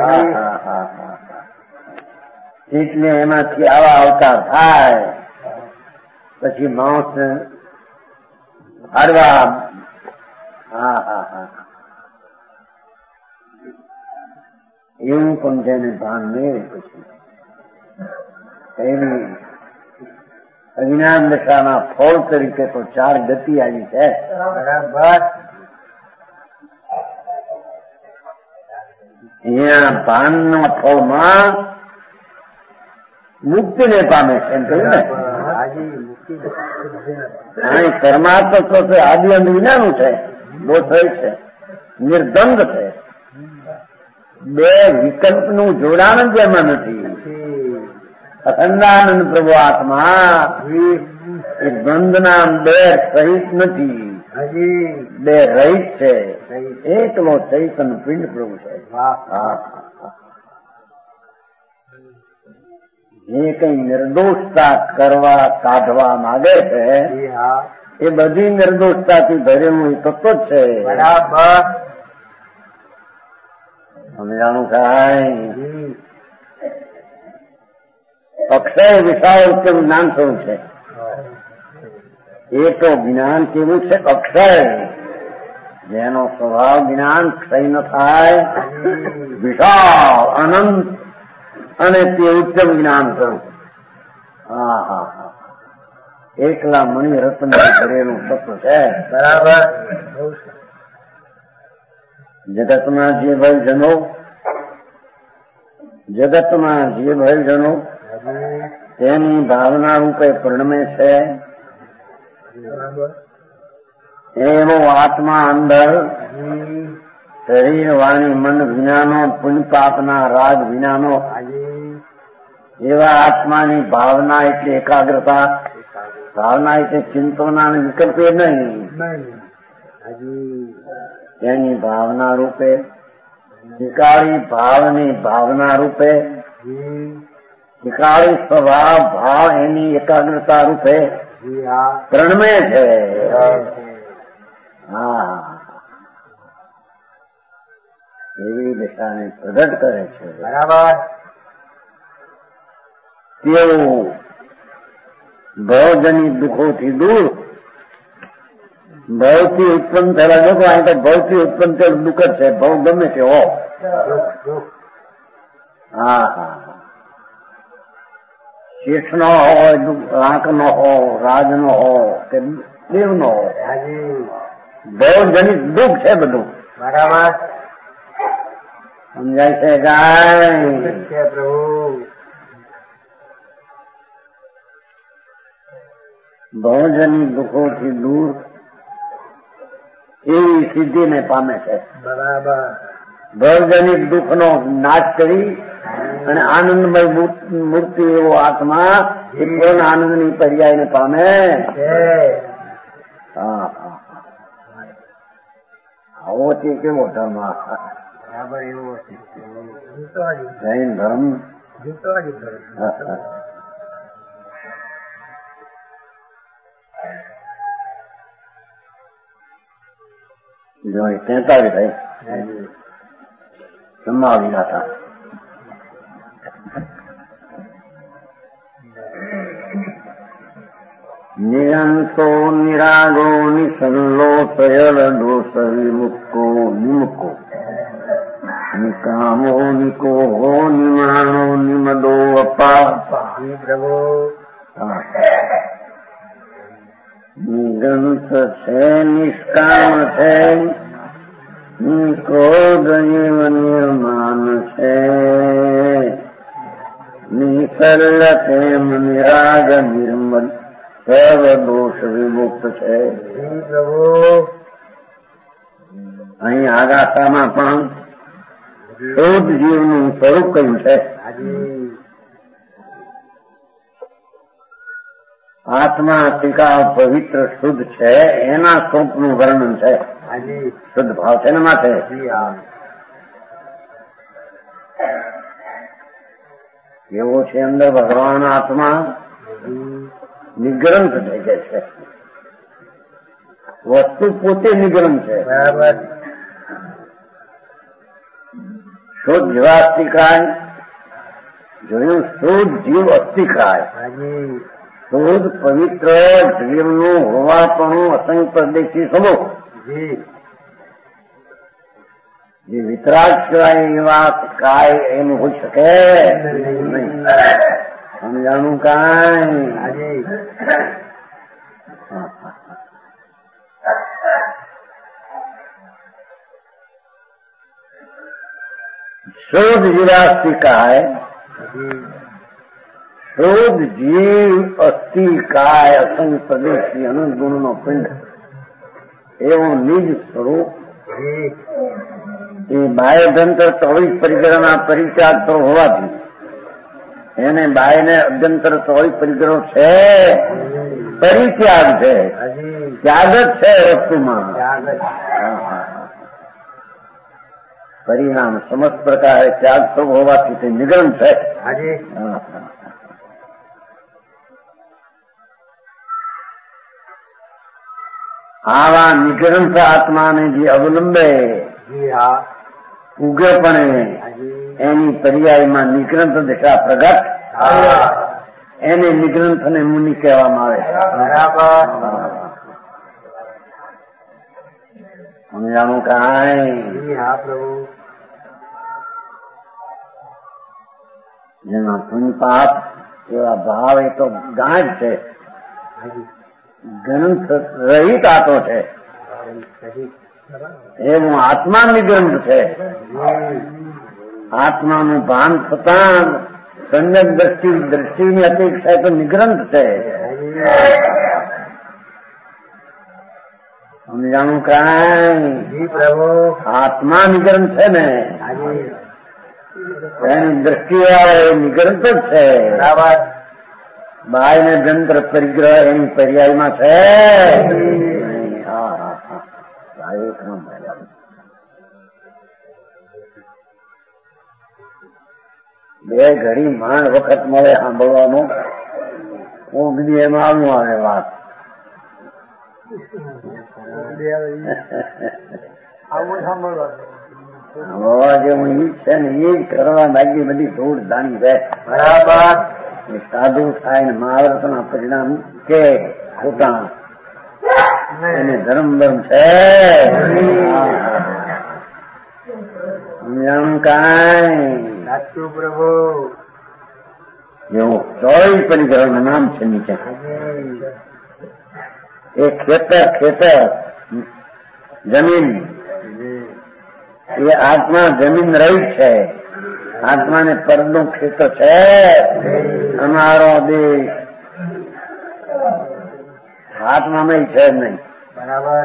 Speaker 1: એટલે એમાંથી આવા અવતાર થાય, પછી માણસ હારવા. એવું પણ જેને ભાન નહીં પછી એની અજ્ઞાન દશાના ફળ તરીકે તો 4 ગતિ આવી છે.
Speaker 2: બરાબર.
Speaker 1: અહીંયા ભાનના ફળમાં મુક્તિને પામે છે એમ કહ્યું ને. અહીં પરમાત્મા તો આદિ અંત વિનાનું છે, બોધય છે, નિર્દ્વંદ છે. બે વિકલ્પનું જોડાણ જ એમાં નથી. અખંડાનંદ પ્રભુ આત્મા એ દ્વંદના બે સહિત નથી, બે રહિત છે. એકલો ચૈતન્ય પિંડ પ્રભુ છે. જે કઈ નિર્દોષતા કરવા કાઢવા માંગે છે એ બધી નિર્દોષતાથી ભરેલું તત્વ જ છે.
Speaker 2: બરાબર.
Speaker 1: સમજાણું થાય. અક્ષય વિશાળ ઉત્તમ જ્ઞાન સ્વરૂપ છે. એ તો જ્ઞાન કેવું છે? અક્ષય, જેનો સ્વભાવ જ્ઞાન ક્ષય ન થાય, વિશાળ અનંત, અને તે ઉત્તમ જ્ઞાન સ્વરૂપ. એકલા મણિ રત્ન ભરેલું તત્વ છે.
Speaker 2: બરાબર.
Speaker 1: જગતમાં જે ભયજનો તેની ભાવના રૂપે પરિણમે છે. એવો આત્મા અંદર શરીર વાણી મન વિનાનો, પુણ્ય પાપના રાગ વિનાનો એવા આત્માની ભાવના એટલે એકાગ્રતા, ભાવના એટલે ચિંતના વિકલ્પે નહીં. તેની ભાવના રૂપે, વિકારી ભાવની ભાવના રૂપે, વિકારી સ્વભાવ ભાવ એની એકાગ્રતા રૂપે પ્રણમે છે. એવી દિશાને પ્રગટ કરે છે.
Speaker 2: બરાબર.
Speaker 1: તેઓ ભવજનિત દુઃખોથી દૂર, ભવથી ઉત્પન્ન થયેલા લોકો, અહીં તો ભવથી ઉત્પન્ન થયેલું દુઃખ જ છે. ભવ ગમે તે હો. શેઠ નો હોય, રાંક નો હો, રાજ નો હો કે દેવ નો હો, ભવજનિત દુઃખ છે બધું.
Speaker 2: બરાબર.
Speaker 1: સમજાય છે ગાય?
Speaker 2: પ્રભુ.
Speaker 1: ભવજની દુઃખોથી દૂર એવી સિદ્ધિને પામે છે.
Speaker 2: બરાબર.
Speaker 1: ભવજનિત દુઃખનો નાશ કરી અને આનંદમય મૂર્તિ એવો આત્મા એ પૂર્ણ આનંદની પર્યાયને પામે. આવો તે કેવો ધર્મ?
Speaker 2: બરાબર. એવો
Speaker 1: જૈન ધર્મ. જો 43 થઈ સંભાળી હતા. નિરંતો નિરાગો નિસલ્લો સયલ દોષ વિમુક્કો નિમુક્કો નિકામો નિકોહો નિમાણો નિમદો અપા.
Speaker 2: પ્રભુ.
Speaker 1: નિગંત છે, નિષ્કામ છે, નિક્રોધ નિર્માન છે, નિસર્લ તેમ નિરાગ નિર્મલ સર્વ દોષ વિમુક્ત છે. અહીં આગાસામાં પણ શુદ્ધ જીવનું સ્વરૂપ કહ્યું છે. આત્મા ટીકા પવિત્ર શુદ્ધ છે, એના સ્વરૂપનું વર્ણન છે. શુદ્ધ ભાવ છે ને માટે એવો છે અંદર ભગવાન આત્મા નિગ્રંથ થઈ જાય છે. વસ્તુ પોતે નિગ્રંથ છે.
Speaker 2: બરાબર.
Speaker 1: શુદ્ધ જીવાસ્તિકાય જોયું. શુદ્ધ જીવ અસ્તિકાય. શુદ્ધ પવિત્ર જીવનું હોવાપણું અસંગ પરદેશી સમૂહ જે વિતરાગ સિવાય એવા કાય એનું હોઈ શકે નહીં. સમજાણું કાંઈ
Speaker 2: હાજી
Speaker 1: शोध जीवास्ति का है
Speaker 2: હાજી
Speaker 1: शोध जीव अस्थि काय असंग प्रदेशी अनंत गुण नो पिंड एवं निज स्वरूप
Speaker 2: જી
Speaker 1: એ બાહ્યતંત્ર 24 પરિગ્રહના પરિત્યાગ પર હોવાથી એને બાહ્યને અભ્યંતર 24 પરિગ્રહ છે પરિત્યાગ છે
Speaker 2: હાજી
Speaker 1: ત્યાગ જ છે વસ્તુમાં
Speaker 2: ત્યાગ
Speaker 1: પરિણામ સમસ્ત પ્રકારે ત્યાગ સ્વરૂપ હોવાથી તે નિગ્રંથ છે
Speaker 2: હાજી
Speaker 1: આવા નિગ્રંથ આત્માને જે અવલંબે
Speaker 2: જી હા
Speaker 1: ઉગ્રપણે
Speaker 2: હાજી
Speaker 1: એની પર્યાયમાં નિગ્રંથ દિશા પ્રગટ
Speaker 2: હા
Speaker 1: એને નિગ્રંથને મુનિ કહેવામાં આવે
Speaker 2: બરાબર
Speaker 1: સમજાણું કાંઈ
Speaker 2: જી હા પ્રભુ
Speaker 1: જેમાં પુણ્ય પાપ એવા ભાવ એ તો ગાંઠ છે
Speaker 2: હાજી
Speaker 1: ગ્રંથ રહિત આતો છે
Speaker 2: હાજી
Speaker 1: એવું આત્મા નિગ્રંથ છે આત્માનું ભાન થતાં સંયક દ્રષ્ટિની અપેક્ષા તો નિગ્રંથ છે સમજાણું કાંઈ
Speaker 2: જી પ્રભુ
Speaker 1: આત્મા નિગ્રંથ છે ને
Speaker 2: હાજી
Speaker 1: એની દ્રષ્ટિ આવે એ નિગ્રંથ જ છે
Speaker 2: બરાબર
Speaker 1: બાહ્ય જંત્ર પરિગ્રહ એની પર્યાયમાં છે હા હા હા કાર્યક્રમ બે ઘડી માંડ વખત મળે સાંભળવાનો ઊંઘની એમાં આવું આવે વાત
Speaker 2: આવું સાંભળવા
Speaker 1: હવા જેવું ઈ છે ને એ જ કરવા લાગી બધી ધૂળ ધાણી રહે
Speaker 2: બરાબર
Speaker 1: એ સાધુ થાય ને મહાવ્રતના પરિણામ કે ખોટા એને ધર્મ છે સમજાણું કાંઈ
Speaker 2: સાચું પ્રભુ
Speaker 1: એવું 24 પરિગ્રહનું નામ છે નીચે એ ખેતર જમીન એ આત્મા જમીન રહી છે આત્માને પરનું ખેતર છે અમારો દેશ આત્મામાં છે નહીં
Speaker 2: બરાબર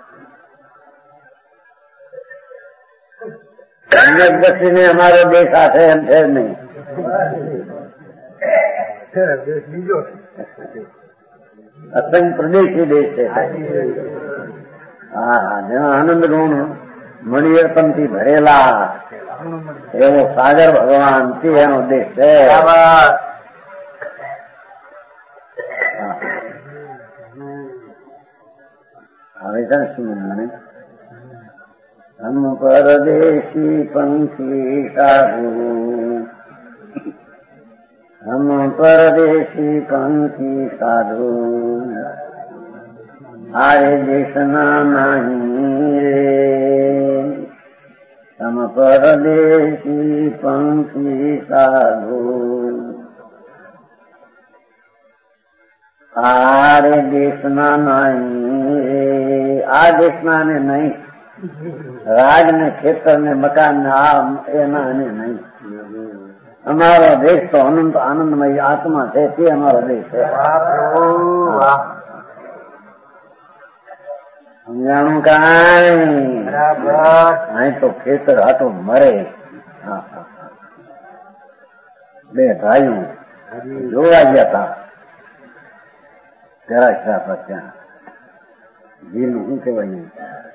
Speaker 1: અનેક દ્રષ્ટિને અમારો દેશ આ છે એમ છે નહીં
Speaker 2: બીજો
Speaker 1: અસંગ પ્રદેશી દેશ છે હા હા જેમાં આનંદ ગુણ મણિયર્પણથી ભરેલા એવો સાગર ભગવાન થી એનો દેશ છે
Speaker 2: બરાબર
Speaker 1: હવે છે ને શું મને હમ પરદેશી પંખી સાધુ હમ પરદેશી પંખી સાધુ આરે દેશના નહીં રે હમ પરદેશી પંખી સાધુ આરે દેશના નહીં આ દેશના ને નહીં રાજ ને ખેતર ને મકાન ને આ એના ને નહીં અમારો દેશ તો અનંત આનંદમય આત્મા છે તે અમારો દેશ છે સમજાણું કાંઈ
Speaker 2: બરાબર
Speaker 1: અહીં તો ખેતર હાટો મરે બે ભાઈઓ જોવા ગયા હતા જરા પર ત્યાં જીલનું શું કહેવાય નહીં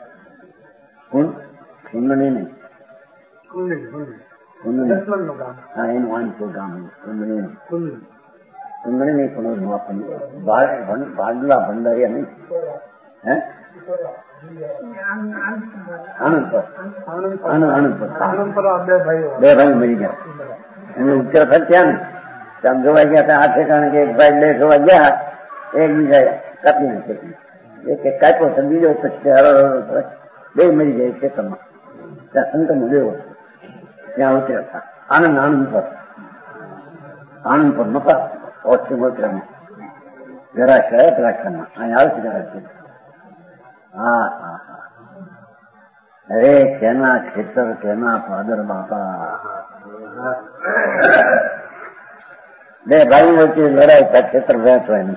Speaker 1: કુંડણી નહીં કુંડણી હા એનું વાંચો ગામ કુંડણી કુંડણી નહીં પણ ભાડલા ભંડારિયા નહીં હે આનંદ પર બે ભાઈ મરી ગયા એમને ઉપચાર થયા ને આમ જોવા ગયા હતા આ ઠેકાણે કે એક ભાઈ બે જોવા ગયા એકબીજા કાપી નાખે એક કાપ્યો તો બીજો પછી હર બે મરી જાય ખેતરમાં ત્યાં સંતનો દેવો ત્યાં ઉતર્યા હતા આનંદ પર આનંદપુર મકા ઓછી જરાશય ઉત્તરાખંડમાં અહીં આવે છે જરાશય. હા હા હા. અરે કેના ખેતર કેના ફાધર બાપા. બે ભાઈ વચ્ચે લડાઈ થાય ખેતર વહેંચવા એમ.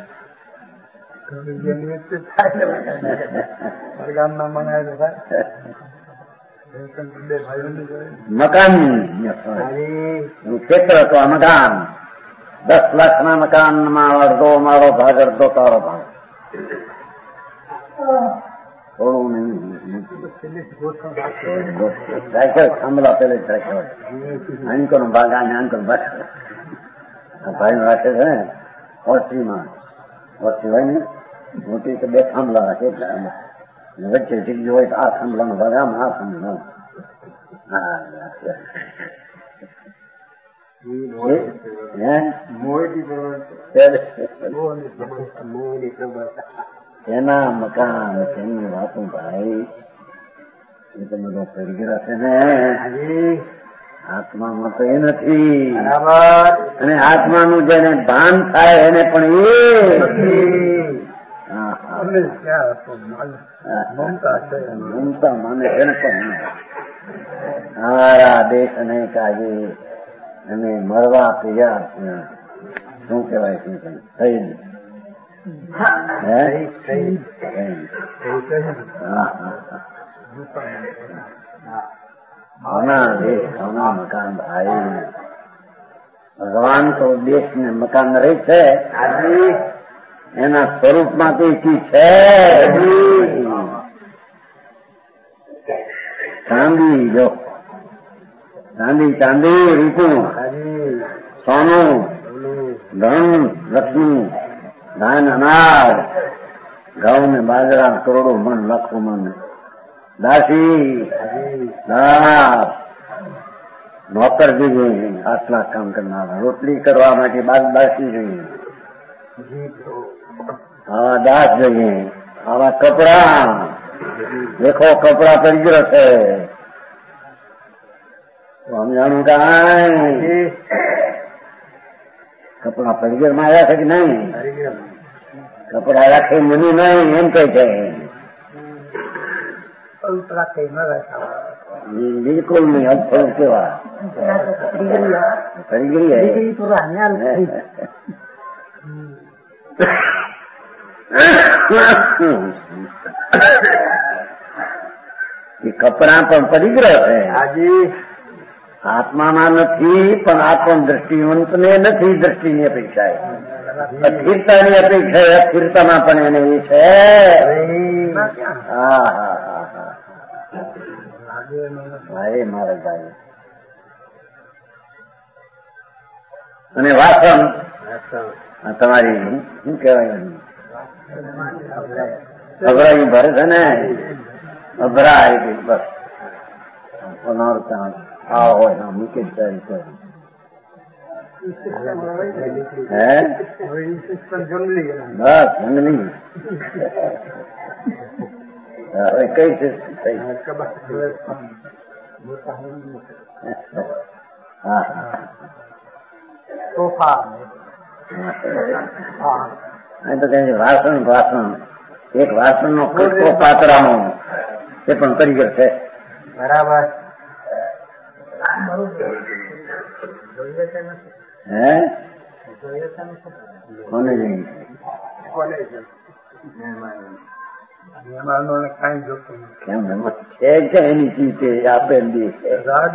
Speaker 1: મકાન ખેતર હતો આ મકાન 10 લાખના મકાનમાં અડધો મારો ભાગ અડધો તારો ભાગ. થોડું નહીં થાંભલા પેલે જ રાખ્યો આંકનો ભાગ આને આંકનો ભાગ ભાઈ રાખે છે ને ઓછીમાં ઓછી હોય ને મોટી તો 2 થાંભલા રાખે વચ્ચે જગ્યા હોય તો આ થાંભલાનો ભાગ આમ આ થાંભલો એના મકાન તેની વાતો ભાઈ એ તો બધો પડી છે ને. આત્મામાં તો એ નથી. અને આત્માનું જેને ભાન થાય એને પણ મમતા માને એને પણ હારા દેશ અને કાજે અને મરવા તૈયાર શું કહેવાય શું થઈ ભાવના દેશ ભાવના મકાન ભાઈ. ભગવાન તો દેશ ને મકાન રહી છે એના સ્વરૂપમાં તો ચીજ છે. ચાંદી જો ચાંદી રૂપું સોનું ધન લક્ષ્મી ધાન અનાજ ઘઉં ને બાજરા કરોડો મન લાખો મન દાસી દાસ નોકરજી જોઈએ 8 લાખ કામ કરનારા રોટલી કરવા માટે દાસી જોઈએ. આવા દાસ જોઈએ. આવા કપડા દેખો કપડા પડી ગયો છે સમજાણું કાંઈ કપડા પડીગરમાં આવ્યા છે કે નહીં? કપડા રાખે મને નહીં એમ કઈ છે બિલકુલ નહીં. અદભુત કેવા પડી ગઈ કપડા પણ પડી ગયો છે. આત્મામાં નથી પણ આત્મ દ્રષ્ટિવંતને નથી દ્રષ્ટિની અપેક્ષા. અસ્થિરતાની અપેક્ષા અસ્થિરતામાં પણ એને એ છે. હા હા હા હા ભાઈ મારા ભાઈ. અને વાસણ તમારી શું કહેવાય અભરાઈ ભરે છે ને અભરાય બસ આ હોય મૂકી જ હે બસ જંગલી હવે કઈ થઈ તો કઈ વાસણ એક વાસણ નો કટકો પાતળાનો એ પણ કરી ગયો છે. બરાબર હે કોને જઈ કેમ છે એની ચીજે આપેલી છે.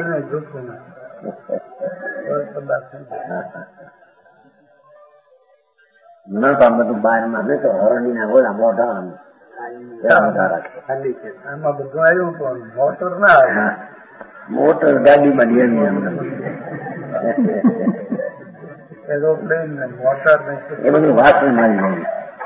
Speaker 1: ના તો બધું બહારમાં ને તો હરણી ના ઓલા મોઢા રાખે. આમાં બધું આવ્યું પણ મોટર ના આવે. મોટર ગાડીમાં એરોપ્લેન મોટર એ બધું વાસણ મારી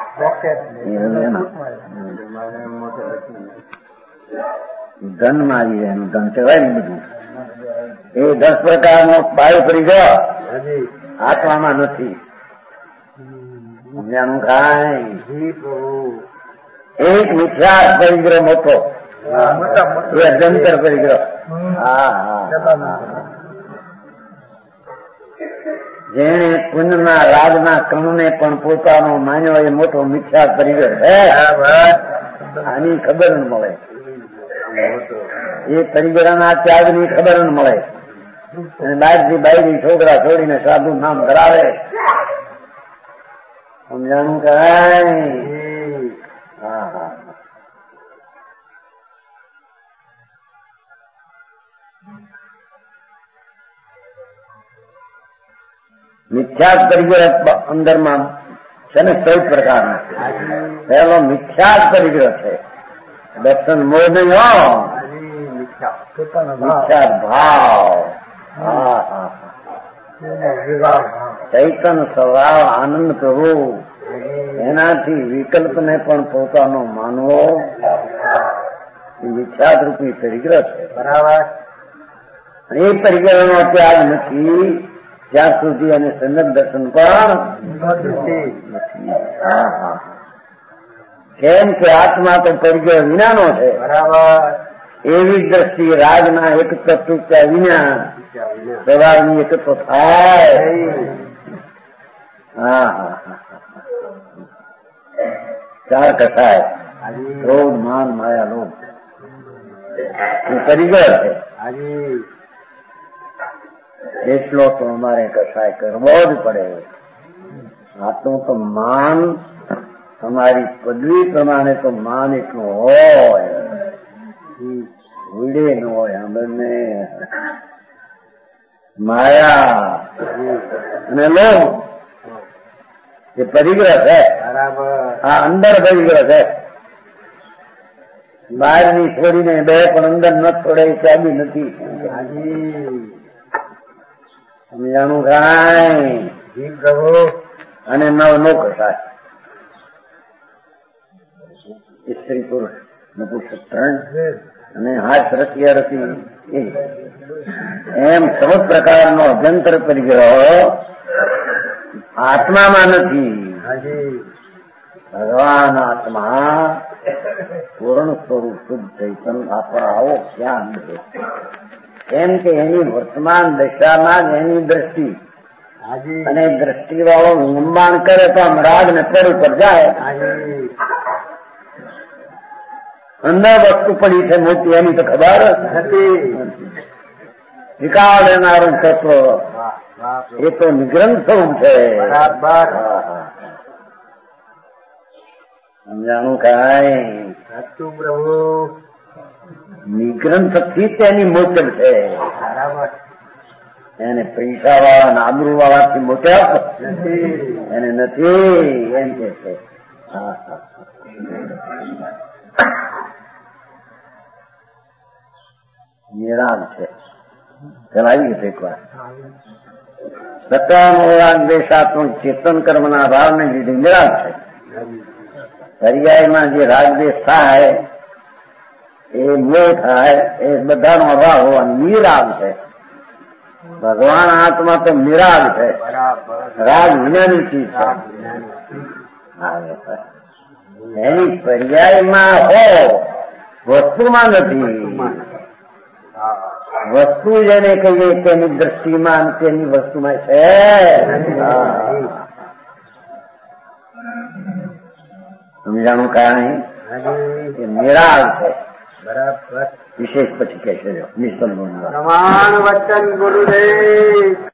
Speaker 1: ધન મારી જાય એનું ધન કહેવાય ને બધું એ 10 પ્રકારનો પાયો પડી ગયો આત્મામાં નથી. સમજાણું કાંઈ એક મિથ્યા પરિગ્રહ મોટો એ અજંતર પરિગ્રહ. હા હા જેણે પુણ્યના રાજના ક્રમને પણ પોતાનો માન્યો એ મોટો મિથ્યા પરિગર છે. આની ખબર ન મળે, એ પરિગરના ત્યાગની ખબર ન મળે. અને બહારથી બાયરી છોકરા છોડીને સાધુ નામ કરાવે. સમજાણું કાંઈ? હા હા. મિથ્યા પરિગ્રહ અંદરમાં છે ને 14 પ્રકારના. પહેલો મિથ્યા પરિગ્રહ છે. દર્શન મોહ નહીં હો, મિથ્યા ભાવ. હા હા. ચૈતન સ્વભાવ આનંદ પ્રભુ, એનાથી વિકલ્પને પણ પોતાનો માનવો એ મિથ્યા રૂપી પરિગ્રહ છે. બરાબર. એ પરિગ્રહનો ત્યાગ નથી જ્યાં સુધી અને સન્નત દર્શન પણ નથી. કેમ કે આત્મા તો પરિગ્રહ વિનાનો છે. બરાબર. એવી દ્રષ્ટિ રાજના એક તત્વતા વિના સ્વભાવની એકત્વ થાય. હા હા. ચાર કસાય: ક્રોધ, માન, માયા, લોભ. એ પરિગ્રહ છે. એટલો તો અમારે કસાય કરવો જ પડે. આટલું તો માન, તમારી પદવી પ્રમાણે તો માન એટલું હોય, ઉડે ન હોય. આપણને માયા અને લોભ એ પરિગ્રહ છે. આ અંદર પરિગ્રહ છે. બહારની છોડીને બે પણ અંદર ન છોડે એ ચાબી નથી. સમજાણું કાંઈ? અને નવ નો કસાય: સ્ત્રી પુરુષ નપુંસક 3 અને હાથ રસિયા રસી. એમ 14 પ્રકારનો અભ્યંતર પરિગ્રહ આત્મામાં નથી. ભગવાન આત્મા પૂર્ણ સ્વરૂપ શુદ્ધ ચૈતન આપણા આવો જ્ઞાન છે. કેમ કે એની વર્તમાન દશામાં જ એની દ્રષ્ટિ, અને દ્રષ્ટિ વાળો નિર્માણ કરે તો આમ રાગ ને પર ઉપર જાય. અંદર વસ્તુ પડી છે મોટી, એની તો ખબર નથી. વિકાર લેનારું તત્વ એ તો નિગ્રંથ સ્વરૂપ છે. સમજાણું કાંઈ? પ્રભુ નિગ્રંથ થી તેની મોચન છે. એને પૈસા વાળા આબરૂ વાળાથી મોટ્યા એને નથી, એમ કે છે. નિરામ છે. ચલાવી ગયું એક વાર. સત્તાનો દેશાત્મક ચેતન કર્મના ભાવને લીધે નિરામ છે. પર્યાયમાં જે રાગદેશ થાય, એ મોહ થાય, એ બધાનો અભાવ હોવા નિરાગ છે. ભગવાન આત્મા તો નિરાગ છે. રાગ વિનાની ચીજ છે. એની પર્યાયમાં હો, વસ્તુમાં નથી. વસ્તુ જેને કહીએ તેની દ્રષ્ટિમાં, તેની વસ્તુમાં છે. સમજાણું કાંઈ? નિરાગ છે. બરાબર. વિશેષ પછી કહેશે નિસંબંધ. પ્રમાણ વચન ગુરુદેવ.